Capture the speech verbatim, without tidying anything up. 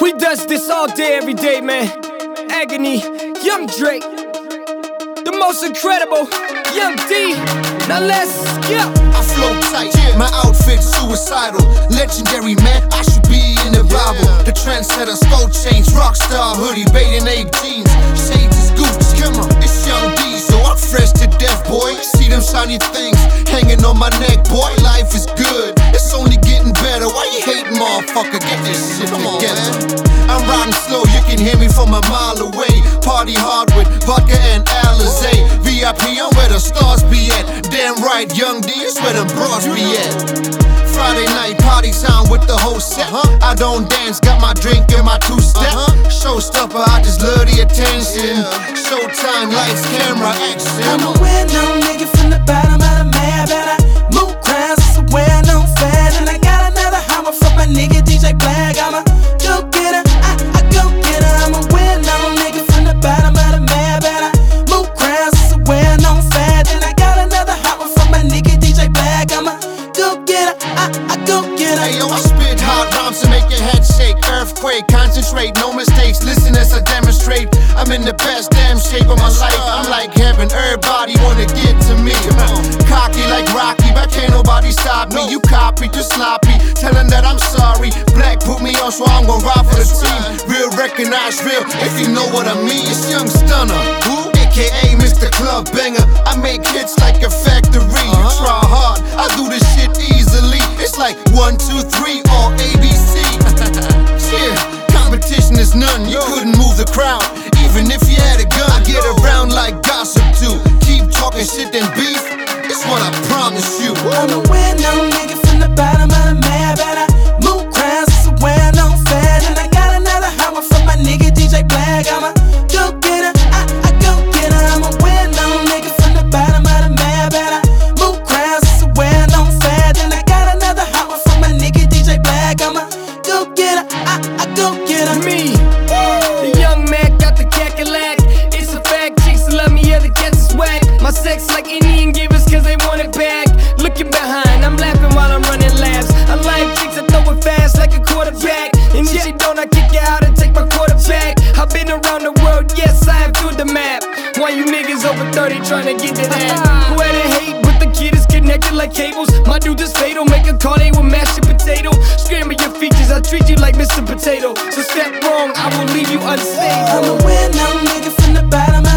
We does this all day, every day, man. Agony, Young Drake, the most incredible, Young D. Now let's go. I flow tight, my outfit suicidal. Legendary man, I should be in the Bible. The trendsetter, skull chains, rockstar hoodie, bathing ape jeans. Shades is Gucci, come on, it's Young D, so I'm fresh to death, boy. See them shiny things hanging on my neck, boy. Life is good, it's only getting better. Why you hating, motherfucker? Get this shit together. I'm riding slow, you can hear me from a mile away. Party hard with vodka and Alizé. V I P, I'm where the stars be at. Damn right, Young D is where them bras be at. Friday night party time with the whole set. I don't dance, got my drink and my two-step. Showstopper, I just love the attention. Showtime, lights, camera, action. I'm a well-known nigga from the bottom of the map, and I move crowds, it's a well-known fad. And I got another hammer from my nigga D J Black. I'm a go-getter, I, I go-getter. I'm a well-known nigga from the bottom of the map, and I move crowds, it's a well-known fad. And I got another hammer from my nigga D J Black. I'm a go-getter, I, I go-getter. Hey yo, I spit hard rhymes to make your head shake. Earthquake, concentrate, no mistakes. Listen as I demonstrate. I'm in the best damn shape of my life. I'm like heaven, everybody wanna get to me. Cocky like Rocky, but can't nobody stop me. You copy, just sloppy, telling that I'm sorry. Black put me on, so I'm gon' ride for the team. Real recognize real, if you know what I mean. It's Young Stunner, who? A K A Mister Club Banger. I make hits like a factory. You try hard, I do this shit easily. It's like one, two, three, or A B C. Yeah, competition is none. You couldn't move the crowd, even if you had a gun. I get around like gossip too. Keep talking shit then beef. It's what I promise you. I'm a well-known nigga from the bottom of the map, and I move crowds, it's a well-known fad. And I got another hammer from my nigga D J Black. I'm a go-getter, I, I go-getter. I'm a well-known nigga from the bottom of the map, and I move crowds, it's a well-known fad. And I got another hammer from my nigga D J Black. I'm a go-getter, I, I go-getter. Me, the young man got the cackalack. It's a fact, chicks love me, yeah, the cats is whack. My sex like Indian givers, cause they want it back. Looking behind, I'm laughing while I'm running laps. I like chicks that throw it fast like a quarterback. And if she don't, I kick you out and take my quarterback. I've been around the world, yes, I have through the map. Why you niggas over thirty trying to get to that? Who had to hate, but the kid is connected like cables. My dude is fatal, make a call, they with mashed potato. Scramble your features, I treat you like Mister Potato. So step wrong, I will leave you unstable. I'm a well-known nigga from the bottom of